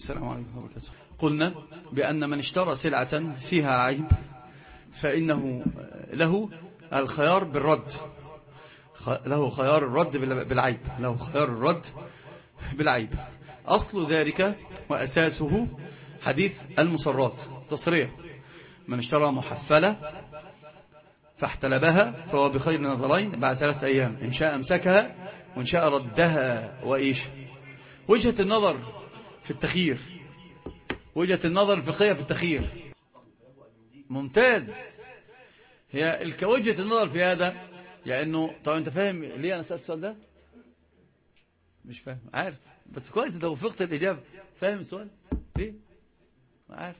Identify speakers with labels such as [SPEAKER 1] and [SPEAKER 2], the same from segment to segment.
[SPEAKER 1] السلام عليكم ورحمة الله وبركاته. قلنا بأن من اشترى سلعة فيها عيب فإنه له الخيار بالرد، له خيار الرد بالعيب، له خيار الرد بالعيب. أصل ذلك وأساسه حديث المصرات تصريح: من اشترى محفلة فاحتلبها فهو بخير نظرين بعد 3 أيام، إن شاء امسكها وإن شاء ردها. وإيش وجهة النظر في التخيير؟ وجهة النظر الفقهية في التخيير ممتاز. هي وجهة النظر في هذا يعني طبعا انت فاهم ليه انا سألت السؤال ده؟ مش فاهم، عارف، بس كويس انت وفقت الإجابة. فاهم السؤال ليه؟ عارف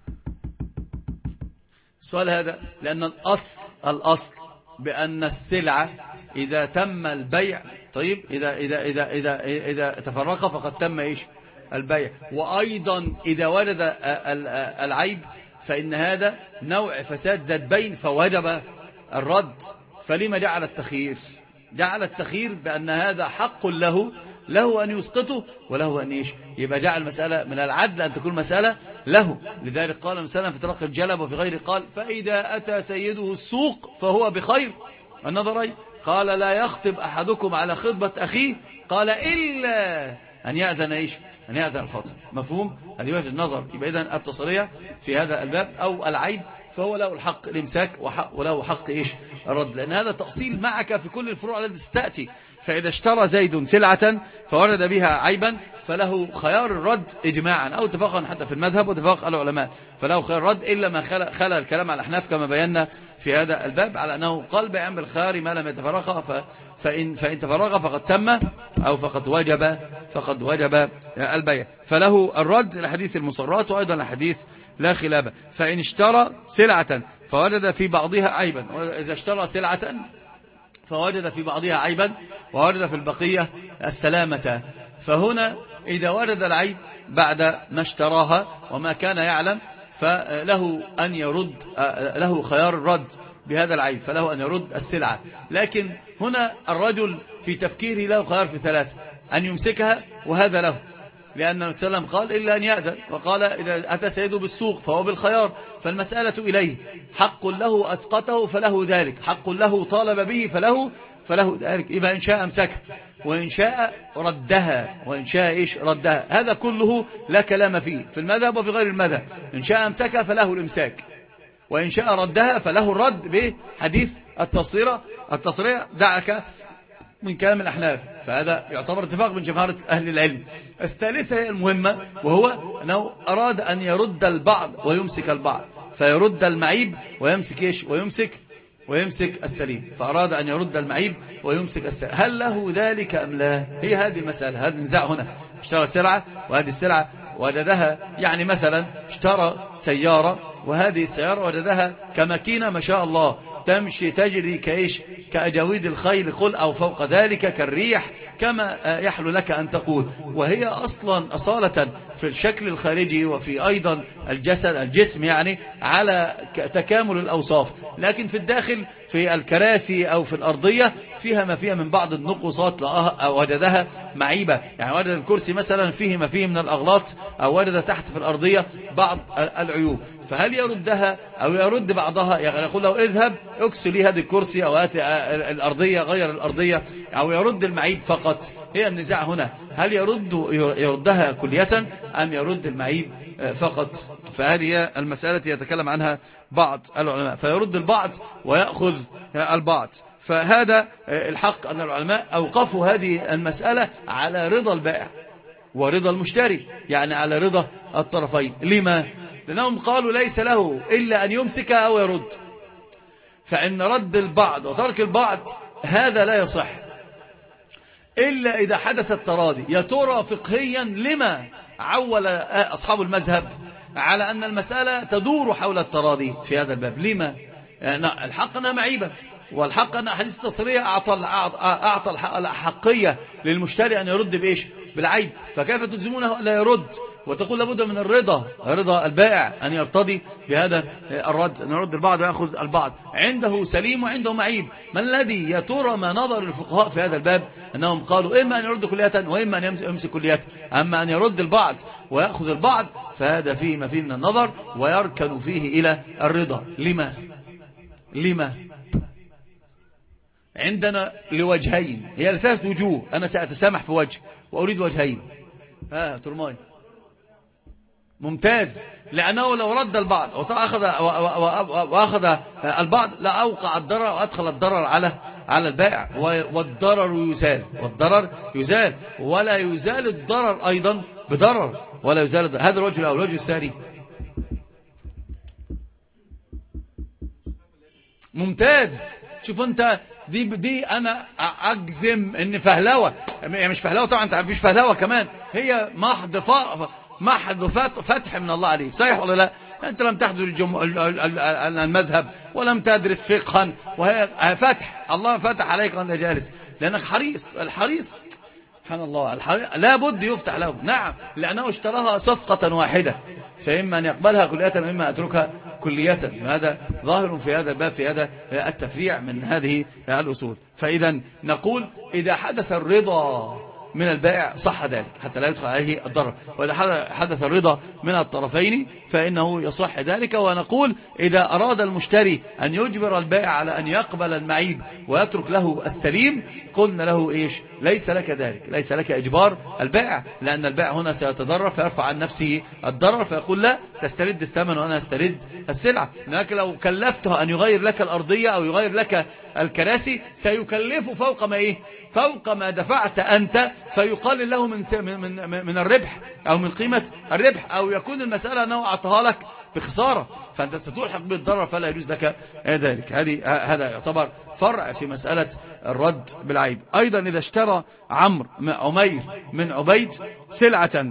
[SPEAKER 1] السؤال هذا لأن الأصل بأن السلعة إذا تم البيع، طيب إذا تفرق فقد تم إيش؟ البيع. وأيضا إذا ورد العيب فإن هذا نوع فساد ذات بين فوجب الرد. فلما جعل التخيير؟ جعل التخيير بأن هذا حق له أن يسقطه وله أن إيش؟ يبقى جعل المسألة من العدل أن تكون مسألة له. لذلك قال مثلا في طلاق الجلب وفي غيره قال: فإذا أتى سيده السوق فهو بخير النظرين. قال: لا يخطب أحدكم على خطبة أخيه، قال: إلا أن يأذن إيش؟ أن يأذن الخاطب. مفهوم؟ هذه وجهة النظر. يبقى إذن التصريح في هذا الباب أو العيب فهو له الحق الإمساك وله حق إيش؟ الرد، لأن هذا تأصيل معك في كل الفروع التي ستأتي. فإذا اشترى زيد سلعة فورد بها عيبا فله خيار الرد إجماعا أو اتفاقا حتى في المذهب واتفاق العلماء، فله خيار الرد إلا ما خلى الكلام على الأحناف كما بينا في هذا الباب على أنه قال بيع بالخيار ما لم يتفرق، فإن تفرق فقد تم أو فقد وجب البيع، فله الرد لحديث المصرات وأيضا لحديث لا خلاف. فإن اشترى سلعة فوجد في بعضها عيبا، إذا اشترى سلعة فوجد في بعضها عيبا ووجد في البقية السلامة، فهنا إذا وجد العيب بعد ما اشتراها وما كان يعلم فله أن يرد، له خيار الرد بهذا العيب، فله أن يرد السلعة. لكن هنا الرجل في تفكيره له خيار في 3: أن يمسكها وهذا له، لأن النبي صلى الله عليه وسلم قال: إلا أن يأذن، وقال: إذا أتى سيده بالسوق فهو بالخيار. فالمسألة إليه، حق له أسقطه فله ذلك، حق له طالب به فله ذلك. إذا إن شاء أمسكها وإن شاء ردها، وإن شاء إيش؟ ردها. هذا كله لا كلام فيه في المذهب وفي غير المذهب. إن شاء أمسكها فله الإمساك، وإن شاء ردها فله الرد بحديث التصريح دعك من كلام الأحناف. فهذا يعتبر اتفاق من جمهرة أهل العلم. الثالثة هي المهمة، وهو أنه أراد أن يرد البعض ويمسك البعض، فيرد المعيب ويمسك إيش؟ ويمسك السليم. فأراد أن يرد المعيب ويمسك السليم. هل له ذلك أم لا؟ هي هذه المسألة، هذا النزاع هنا. اشترى سلعة وهذه السلعة وجدها، يعني مثلا اشترى سيارة وهذه السيارة وجدها كماكينة ما شاء الله تمشي تجري كإيش؟ كأجاويد الخيل، قل أو فوق ذلك، كالريح، كما يحلو لك أن تقول. وهي أصلا أصالة في الشكل الخارجي وفي أيضا الجسم يعني على تكامل الأوصاف، لكن في الداخل في الكراسي أو في الأرضية فيها ما فيها من بعض النقصات أو وجدها معيبة. يعني وجد الكرسي مثلا فيه ما فيه من الأغلاط، أو وجد تحت في الأرضية بعض العيوب. فهل يردها أو يرد بعضها؟ يعني يقول له: اذهب اكسي لي هذه الكرسي أو هات الأرضية، غير الأرضية، أو يرد المعيب فقط؟ هي النزاع هنا، هل يردها كلية أم يرد المعيب فقط؟ فهذه المسألة يتكلم عنها بعض العلماء، فيرد البعض ويأخذ البعض. فهذا الحق أن العلماء أوقفوا هذه المسألة على رضا البائع ورضا المشتري، يعني على رضا الطرفين. لما؟ لأنهم قالوا ليس له إلا أن يمسك أو يرد، فإن رد البعض وترك البعض هذا لا يصح إلا إذا حدث التراضي. يا ترى فقهيا لما عول أصحاب المذهب على أن المسألة تدور حول التراضي في هذا الباب؟ لما؟ يعني الحق أنها معيبة، والحق أن حديث التصريح أعطى الحقية للمشتري أن يرد بإيش؟ بالعيب. فكيف تلزمونه لا يرد وتقول لابد من رضا البائع أن يرتضي بهذا الرد، أن يرد البعض ويأخذ البعض، عنده سليم وعنده معيب. ما الذي يا ترى ما نظر الفقهاء في هذا الباب؟ أنهم قالوا إما أن يرد كلية وإما أن يمسك كلية. أما أن يرد البعض ويأخذ البعض، فهذا فيه ما فيه من النظر، ويركن فيه إلى الرضا. لما عندنا لوجهين، هي ثلاث وجوه، أنا سأتسامح في وجه وأريد وجهين. ترماي ممتاز، لأنه لو رد البعض وأخذ البعض لأوقع الضرر وأدخل الضرر على البائع، والضرر يزال ولا يزال الضرر أيضا بضرر، ولا يزال هذا الوجه الأول. الوجه الثاني ممتاز. شوف أنت دي أنا أجزم إن فهلوة، يعني مش فهلوة طبعا، أنت مش فهلوة كمان، هي محض فتح من الله عليك. صحيح ولا لا؟ أنت لم تحضر المذهب ولم تدرس فقها، وهي فتح، الله فتح عليك وأنت جالس، لأنك الحريص سبحان الله، لا بد يفتح له. نعم، لأنه اشتراها صفقة واحدة، فإما أن يقبلها كلية وإما أتركها كلية. هذا ظاهر في هذا الباب، في هذا التفريع من هذه الأصول. فإذا نقول إذا حدث الرضا من البائع صح ذلك حتى لا يدخل عليه الضرر، وإذا حدث الرضا من الطرفين فإنه يصح ذلك. ونقول إذا أراد المشتري أن يجبر البائع على أن يقبل المعيب ويترك له السليم، قلنا له إيش؟ ليس لك ذلك، ليس لك إجبار البائع، لأن البائع هنا سيتضرر فيرفع عن نفسه الضرر، فيقول لا تسترد الثمن وأنا أسترد السلعة. لكن لو كلفته أن يغير لك الأرضية أو يغير لك الكراسي سيكلفه فوق ما فوق ما دفعت أنت، فيقلل له من الربح أو من قيمة الربح، أو يكون المسألة أنه أعطاها لك بخسارة، فأنت ستلحق بالضرر، فلا يجوز لك ذلك. هذا يعتبر فرع في مسألة الرد بالعيب. أيضا إذا اشترى عمير من عبيد سلعة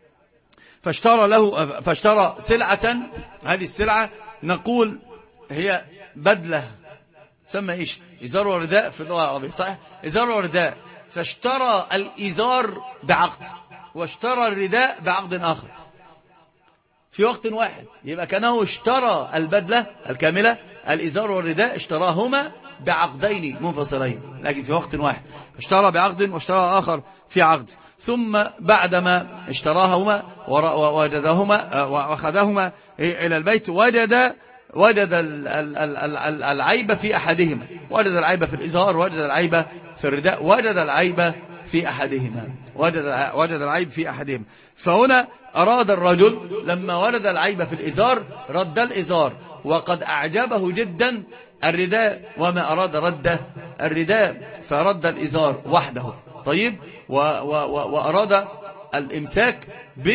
[SPEAKER 1] فاشترى سلعة، هذه السلعة نقول هي بدلة، سمى إيش؟ إزار ورداء في اللغة العربية، صحيح؟ إزار ورداء، فاشترى الإزار بعقد واشترى الرداء بعقد آخر في وقت واحد، يبقى كانه اشترى البدلة الكاملة، الإزار والرداء اشتراهما بعقدين منفصلين لكن في وقت واحد، اشترى بعقد واشترى آخر في عقد، ثم بعدما اشتراهما ووجدهما واخذهما إلى البيت وجد العيب في أحدهما، وجد العيب في الإزار، وجد العيب في الرداء، وجد العيب في أحدهما، وجد العيب في أحدهما. فهنا أراد الرجل لما وجد العيب في الإزار رد الإزار، وقد أعجبه جدا الرداء وما أراد رد الرداء، فرد الإزار وحده. طيب، وأراد الإمساك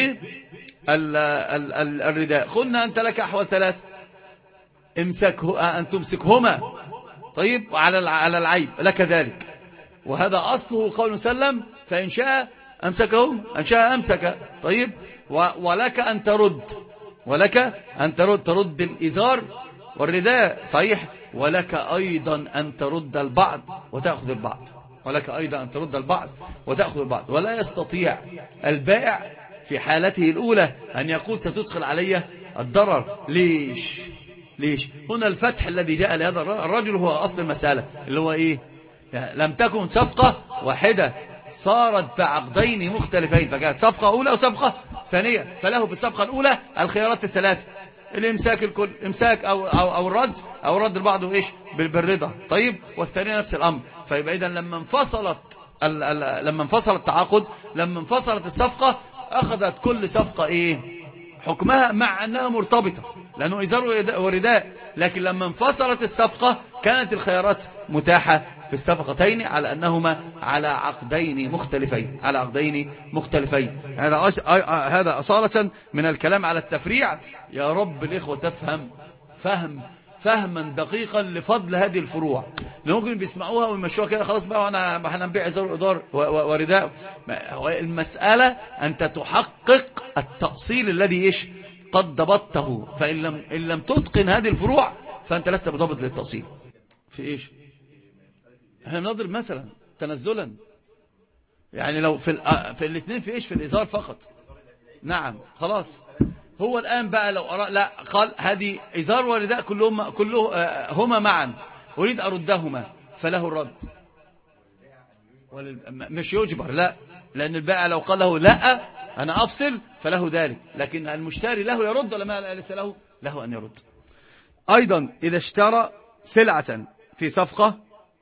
[SPEAKER 1] بالرداء. قلنا أنت لك أحوال ثلاث، أن تمسكهما، طيب، على العيب لك ذلك، وهذا أصله قول سلم، فإن شاء أمسكهم إن شاء أمسك. طيب، ولك أن ترد الإزار والرداء، صحيح، ولك أيضا أن ترد البعض وتأخذ البعض، ولا يستطيع البائع في حالته الأولى أن يقول ستدخل علي الضرر. ليش؟ هنا الفتح الذي جاء لهذا الرجل هو أصل المسألة، اللي هو إيه؟ لم تكن صفقة واحدة، صارت بعقدين مختلفين، فكانت صفقة أولى وصفقة ثانية، فله في الصفقة الأولى الخيارات الثلاثة، الإمساك الكل، إمساك أو الرد، أو رد البعض وإيش بالرضا. طيب، والثانية نفس الأمر. فيبقى إذن لما انفصل التعاقد، لما انفصلت الصفقة، أخذت كل صفقة إيه حكمها، مع أنها مرتبطة لأنه إزار ورداء، لكن لما انفصلت الصفقة كانت الخيارات متاحة في الصفقتين على أنهما على عقدين مختلفين. هذا أصالة من الكلام على التفريع. يا رب الإخوة تفهم فهما دقيقا لفضل هذه الفروع، ممكن بيسمعوها ويمشوها كده خلاص بقى، وانا هنبيع إزار ورداء. المسألة أنت تحقق التأصيل الذي إيش قد ضبطته، فإن لم تتقن هذه الفروع فأنت لست بضبط للتأصيل. في إيش؟ احنا بنضرب مثلا تنزلا، يعني لو في الاثنين في إيش؟ في الإزار فقط. نعم، خلاص. هو الآن بقى لو لا قال هذه إزار ورداء هما معا، أريد أردهما، فله الرد، مش يجبر، لا، لأن البائع لو قال له لا أنا أفصل فله ذلك، لكن المشتري له يرد ولا ما ليس له أن يرد. أيضا إذا اشترى سلعة في صفقة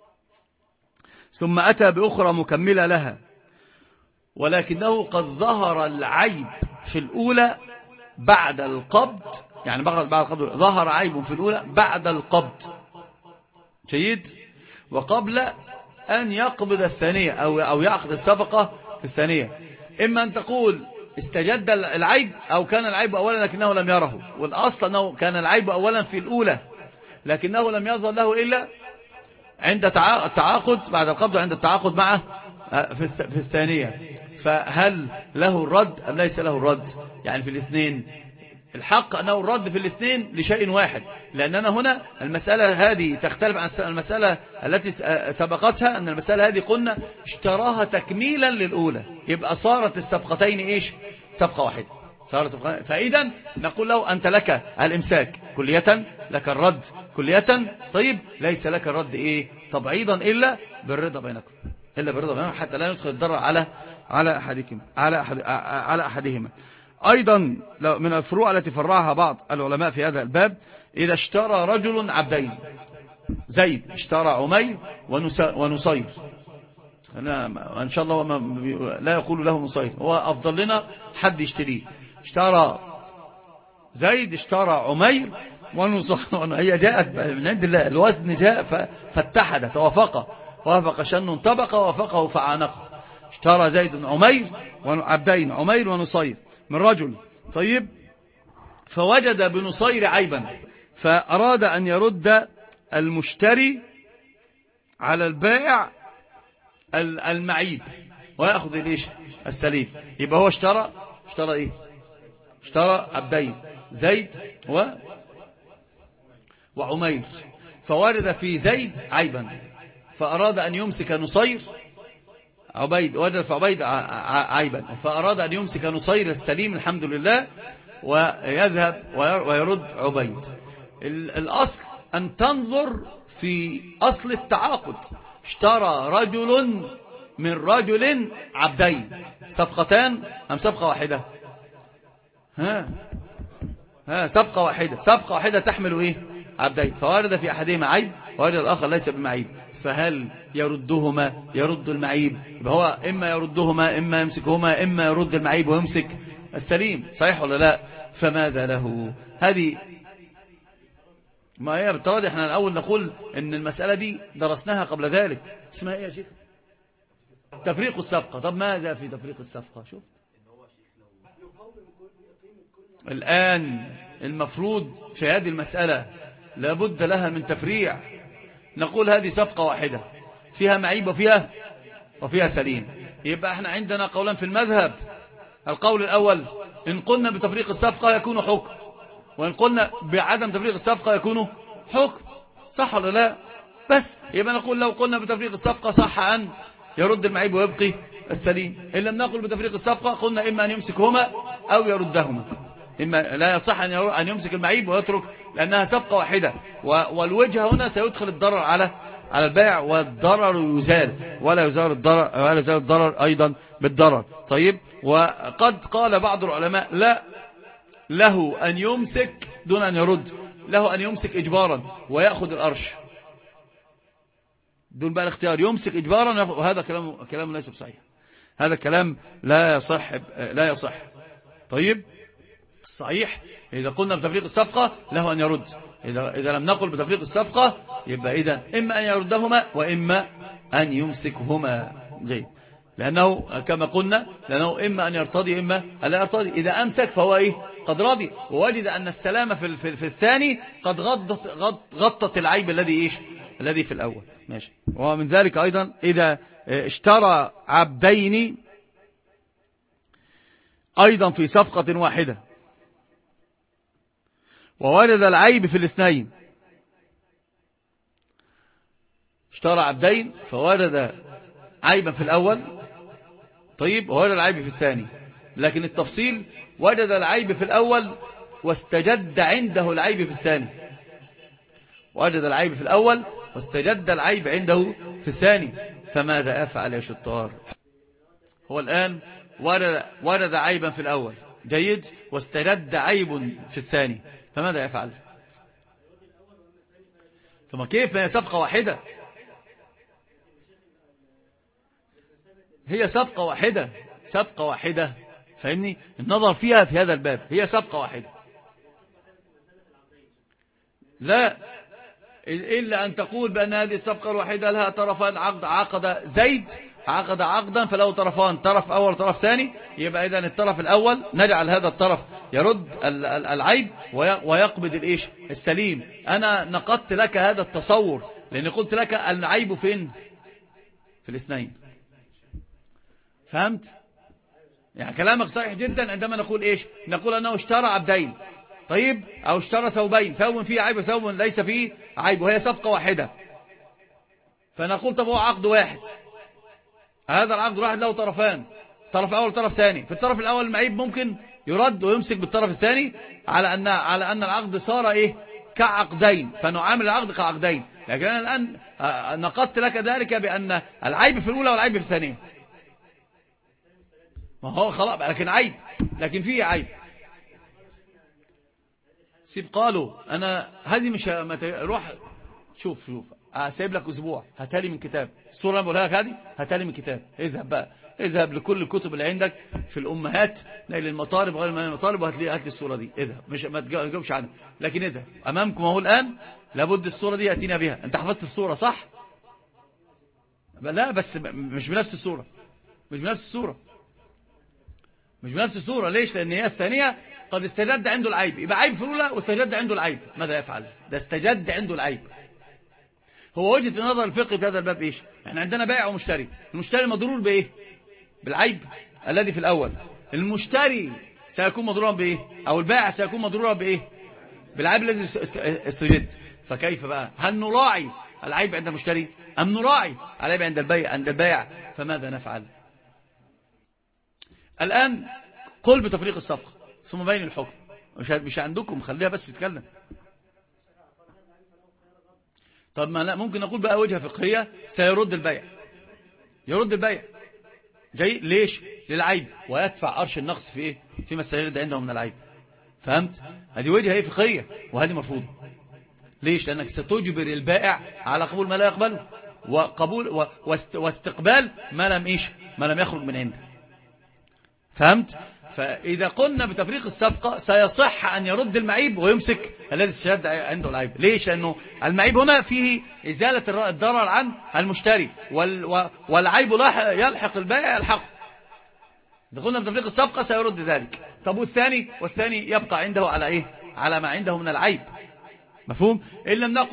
[SPEAKER 1] ثم أتى بأخرى مكملة لها، ولكنه قد ظهر العيب في الأولى بعد القبض، يعني بعد القبض ظهر عيب في الأولى بعد القبض، جيد، وقبل أن يقبض الثانية أو يعقد الصفقة في الثانية. إما أن تقول استجد العيب أو كان العيب أولا لكنه لم يره، والأصل أنه كان العيب أولا في الأولى لكنه لم يظهر له إلا عند التعاقد بعد القبض، عند التعاقد معه في الثانية. فهل له الرد أم ليس له الرد؟ يعني في الاثنين الحق أنه الرد في الاثنين لشيء واحد، لأننا هنا المسألة هذه تختلف عن المسألة التي سبقتها، أن المسألة هذه قلنا اشتراها تكميلا للأولى، يبقى صارت الصفقتين إيش؟ صفقة واحدة، صارت صفقة. فإذا نقول له أنت لك الإمساك كلية، لك الرد كلية، طيب ليس لك الرد إيه؟ تبعيضا إلا بالرضا بينكم، إلا بالرضا بينكم حتى لا يدخل الضرر على أحدهما. أيضا من الفروع التي فرعها بعض العلماء في هذا الباب، إذا اشترى رجل عبدين، زيد اشترى عمير ونصير، إن شاء الله لا يقول له نصير، هو أفضل لنا حد يشتريه، اشترى زيد اشترى عمير ونصير، هي جاءت من عند الله، الوزن جاء فاتحد وافق شن طبق ووافقه فعانقه، اشترى زيد عمير عبدين عمير ونصير من رجل، طيب، فوجد بنصير عيبا فأراد أن يرد المشتري على البائع المعيب ويأخذ ليش السليم. يبقى هو اشترى ايه؟ اشترى عبدين زيد وعمير، فورد في زيد عيبا فأراد أن يمسك نصير عبيد، وجد في عبيد عيبا فأراد أن يمسك نصير السليم الحمد لله ويذهب ويرد عبيد. الأصل أن تنظر في أصل التعاقد، اشترى رجل من رجل عبدين، صفقتان أم صفقة واحدة؟ صفقة واحدة تحمل إيه؟ عبدين، فوارد في أحدهما عيب وارد الآخر ليس بمعيب، فهل يردهما؟ يرد المعيب، يبقى هو إما يردهما إما يمسكهما، إما يرد المعيب ويمسك السليم، صحيح ولا لا؟ فماذا له؟ هذه ما هي بالتراضي. احنا الأول نقول ان المسألة دي درسناها قبل ذلك، اسمها ايه يا شيخ؟ تفريق الصفقة. طب ماذا في تفريق الصفقة؟ شوف الآن المفروض في هذه المسألة لابد لها من تفريع، نقول هذه صفقة واحدة فيها معيب وفيها سليم، يبقى احنا عندنا قولان في المذهب. القول الأول إن قلنا بتفريق الصفقة يكون حكم، وإن قلنا بعدم تفريق الصفقة يكون حكم، صح ولا لا؟ بس يبقى نقول لو قلنا بتفريق الصفقة صح أن يرد المعيب ويبقي السليم، إن لم نقل بتفريق الصفقة قلنا إما أن يمسكهما أو يردهما، إما لا يصح أن يمسك المعيب ويترك، لأنها صفقة واحدة، والوجه هنا سيدخل الضرر على البائع، والضرر يزال ولا يزال الضرر أيضا بالضرر. طيب، وقد قال بعض العلماء لا، له أن يمسك دون أن يرد، له أن يمسك إجبارا ويأخذ الأرش دون بقى الاختيار، يمسك إجبارا، وهذا كلام ليس بصحيح، هذا كلام لا يصح. طيب، الصحيح إذا قلنا بتفريق الصفقة له أن يرد، إذا لم نقل بتفريق الصفقة يبقى إذا إما أن يردهما وإما أن يمسكهما، جيد، لأنه كما قلنا لأنه إما أن يرتضي إما أن لا يرتضي. إذا أمسك فهو إيه؟ قد رضي، ووجد أن السلامة في الثاني قد غطت العيب الذي في الأول، ماشي. ومن ذلك أيضا إذا اشترى عبدين أيضا في صفقة واحدة وورد العيب في الاثنين، اشترى عبدين فورد عيبا في الأول، طيب، وورد العيب في الثاني، لكن التفصيل وجد العيب في الأول واستجد عنده العيب في الثاني، وجد العيب في الأول واستجد العيب عنده في الثاني، فماذا أفعل يا شطار؟ هو الآن ورد عيبا في الأول جيد، واستجد عيب في الثاني، فماذا يفعل؟ ثم كيف؟ هي صفقة واحدة، هي صفقة واحدة، صفقة واحدة، فاهمني؟ النظر فيها في هذا الباب هي صفقة واحدة، لا إلا أن تقول بأن هذه الصفقة الواحدة لها طرفان، عقد زيد عقد عقدا فله طرفان، طرف أول وطرف ثاني، يبقى إذن الطرف الأول نجعل هذا الطرف يرد العيب ويقبض الإيش السليم. أنا نقدت لك هذا التصور لأني قلت لك العيب فين؟ في الاثنين. فهمت؟ يعني كلامك صحيح جدا عندما نقول إيش؟ نقول أنه اشترى عبدين، طيب، أو اشترى ثوبين، ثوب فيه عيب وثوب ليس فيه عيب، وهي صفقة واحدة، فنقول طب هو عقد واحد، هذا العقد واحد له طرفان، طرف أول وطرف ثاني، في الطرف الأول المعيب ممكن يرد ويمسك بالطرف الثاني على أن العقد صار إيه؟ كعقدين، فنعامل العقد كعقدين. لكن أنا الآن نقدت لك ذلك بأن العيب في الأولى والعيب في الثانية، ما هو خلاص، لكن عيب، لكن فيه عيب. سيب قالوا أنا هذه مش روح شوف سيب لك أسبوع، هاتالي من كتاب الصورة اللي بقولها لك هذه، هاتالي من كتاب، اذهب بقى، اذهب لكل الكتب اللي عندك في الأمهات، للمطالب غير المطالب، وهات لي الصورة دي، اذهب، مش ما تجاوبش عنها، لكن اذهب أمامكم اهو الآن، لابد الصورة دي يأتينا بها. أنت حفظت الصورة صح؟ لا بس مش بنفس الصورة، مش بنفس الصورة، مش بنفس الصورة. ليش؟ لأن هي الثانية قد استجد عنده العيب، يبقى عيب في الأولى واستجد عنده العيب، ماذا يفعل؟ ده استجد عنده العيب. هو وجهة النظر الفقهي في هذا الباب إيش؟ احنا عندنا بائع ومشتري، المشتري مضرور بإيه؟ بالعيب الذي في الأول، المشتري سيكون مضرورا بإيه؟ أو البائع سيكون مضرورا بإيه؟ بالعيب الذي استجد. فكيف بقى؟ هل نراعي العيب عند المشتري أم نراعي العيب عند البائع؟ فماذا نفعل؟ الآن قل بتفريق الصفقة ثم بين الحكم، مش عندكم، خليها بس تتكلم. طب ما لا، ممكن نقول بقى وجهة فقهية، سيرد البيع، يرد البيع جاي، ليش؟ للعيب، ويدفع قرش النقص في ايه؟ فيما استجد عنده من العيب. فهمت؟ هذه وجهة فقهية، وهذه مرفوضة. ليش؟ لأنك ستجبر البائع على قبول ما لا يقبله، وقبول واستقبال ما لم ايش؟ ما لم يخرج من عنده. فهمت؟ فإذا قلنا بتفريق الصفقة سيصح أن يرد المعيب ويمسك الذي استجد عنده العيب. ليش؟ لأنه المعيب هنا فيه إزالة الضرر عن المشتري، والعيب يلحق البائع يلحقه. إذا قلنا بتفريق الصفقة سيرد ذلك. طب والثاني يبقى عنده على إيه؟ على ما عنده من العيب. مفهوم؟ إن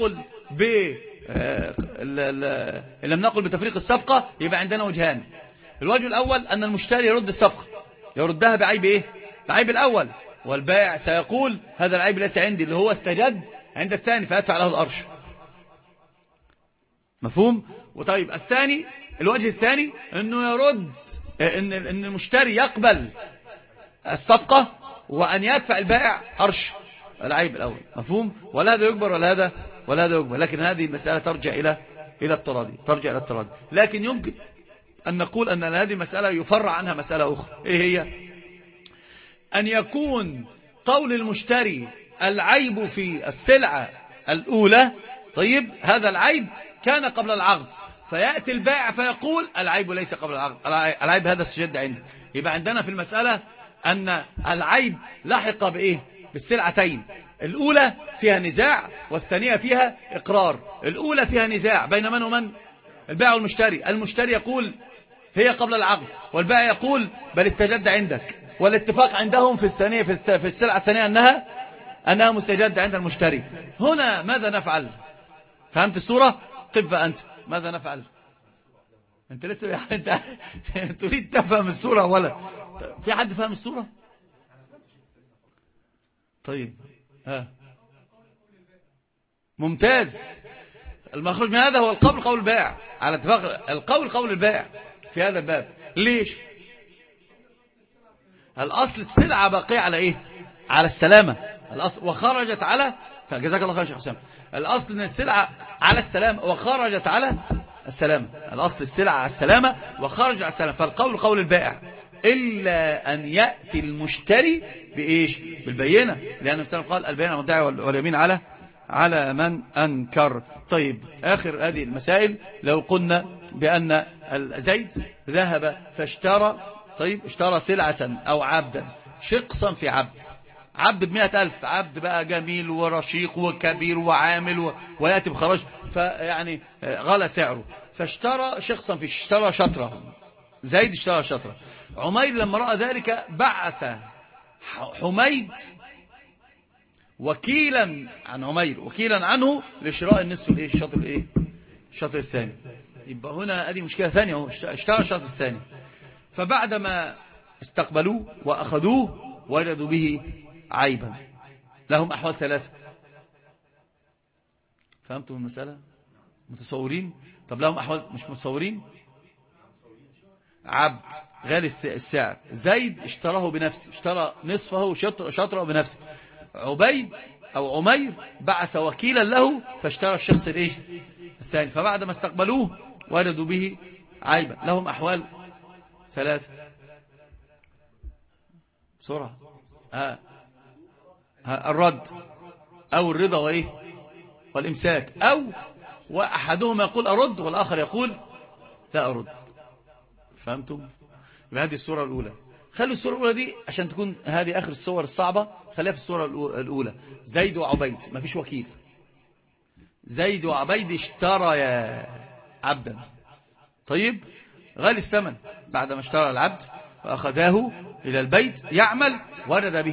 [SPEAKER 1] لم نقل بتفريق الصفقة يبقى عندنا وجهان. الوجه الأول أن المشتري يرد الصفقة، يردها بعيب إيه؟ بعيب الأول، والبائع سيقول هذا العيب ليس عندي، اللي هو استجد عند الثاني، فيدفع له القرش. مفهوم؟ وطيب الثاني، الوجه الثاني أنه يرد، أن المشتري يقبل الصفقة وأن يدفع البائع قرش العيب الأول. مفهوم؟ ولا هذا يجبر ولا هذا يجبر، لكن هذه المسألة ترجع إلى التراضي، لكن يمكن أن نقول أن هذه المسألة يفرع عنها مسألة أخرى. إيه هي؟ أن يكون قول المشتري العيب في السلعة الأولى، طيب هذا العيب كان قبل العقد، فيأتي البائع فيقول العيب ليس قبل العقد، العيب هذا استجد عندي. يبقى عندنا في المسألة أن العيب لحق بإيه؟ بالسلعتين، الأولى فيها نزاع والثانية فيها إقرار. الأولى فيها نزاع بين من ومن؟ البائع والمشتري. المشتري يقول هي قبل العقد، والبائع يقول بل استجد عندك، والاتفاق عندهم في الثانية في السلعة الثانية أنها مستجدة عند المشتري. هنا ماذا نفعل؟ فهمت الصورة؟ قف أنت، ماذا نفعل؟ أنت لسه يعني أنت تريد تفهم الصورة ولا في حد فهم الصورة؟ طيب ممتاز. المخرج من هذا هو القول قول البائع، على اتفاق القول قول البائع في هذا الباب. ليش؟ الأصل السلعة باقية على إيه؟ على السلامة. الأصل وخرجت على، جزاك الله خير شيخ حسام، الأصل أن السلعة على السلامة وخرجت على السلامة. الأصل السلعة على السلامة وخرجت على السلامة، فالقول قول البائع. إلا أن يأتي المشتري بإيش؟ بالبينة، لأن مثلا قال البينة مدعي واليمين على من أنكر. طيب آخر هذه المسائل، لو قلنا بأن زيد ذهب فاشترى، طيب اشترى سلعة أو عبدا، شقصا في عبد ب100,000، عبد بقى جميل ورشيق وكبير وعامل ويأتي بخراج، فيعني غلى سعره، فاشترى شخصا في، اشترى شطرة، زيد اشترى شطرة. عمير لما رأى ذلك بعث حميد وكيلا عن عمير، وكيلا عنه لشراء النصف الشطر الثاني. يبقى هنا هذه مشكلة ثانية، اشترى الشطر الثاني، فبعدما استقبلوه وأخذوه وجدوا به عيبا. لهم أحوال ثلاثة. فهمتم المسألة؟ متصورين؟ طب لهم أحوال مش متصورين؟ عبد غالي السعر، زيد اشتراه بنفسه، اشترى نصفه شطره بنفسه. عبيد أو عمير بعث وكيلا له فاشترى الشخص الثاني، فبعد ما استقبلوه وجدوا به عيبا. لهم أحوال ثلاثة. بسرعة. الرد أو الرضا والإمساك، أو وأحدهما يقول أرد والآخر يقول لا أرد. فهمتم؟ بهذه الصورة الأولى. خلوا الصورة الأولى دي عشان تكون هذه آخر الصور الصعبة، خليها في الصورة الأولى. زيد وعبيد، ما فيش وكيل، زيد وعبيد اشترى يا عبدا، طيب غالي الثمن، بعد ما اشترى العبد وأخذاه إلى البيت يعمل وجد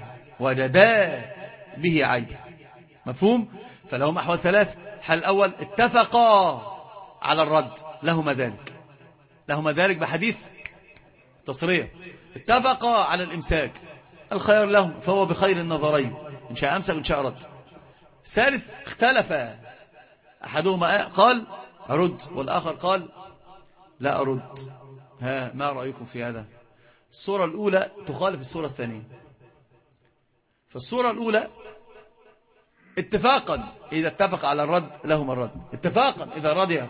[SPEAKER 1] به عيب. مفهوم؟ فلهم أحوال ثلاث. الحال الأول اتفقا على الرد، لهما ذلك بحديث تصريح. اتفقا على الإمساك، الخيار لهم، فهو بخير النظرين، إن شاء أمسك وإن شاء رد. ثالث اختلف، أحدهما قال أرد والآخر قال لا أرد. ما رأيكم في هذا؟ الصورة الأولى تخالف الصورة الثانية. فالصورة الأولى اتفاقا إذا اتفق على الرد لهم الرد، اتفاقا إذا رضي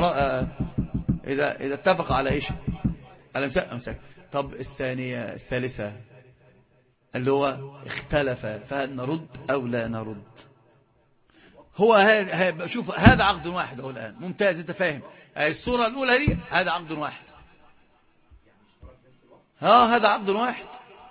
[SPEAKER 1] إذا اتفق على إيش؟ على أمسك. طب الثالثة اللي هو اختلف، فهل نرد أو لا نرد؟ شوف هذا عقد واحد أهو الآن، ممتاز، أنت فاهم الصورة الأولى دي، هذا عقد واحد، هذا عقد واحد.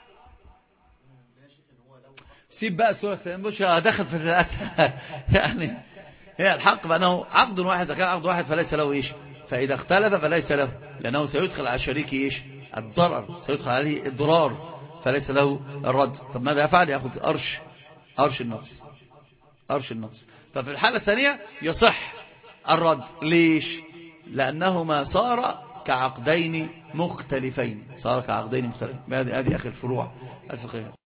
[SPEAKER 1] سيب بقى الصورة الثانية، مش دخل في الرئاسة يعني هي الحق بأنه عقد واحد، إذا كان عقد واحد فليس له إيش، فإذا اختلف فليس له، لأنه سيدخل على شريكه إيش؟ الضرر، سيدخل عليه الضرار، فليس له الرد. طب ماذا يفعل؟ يأخذ أرش النقص. ففي الحالة الثانية يصح الرد. ليش؟ لأنهما صار كعقدين مختلفين. هذه آخر الفروع الفقهية.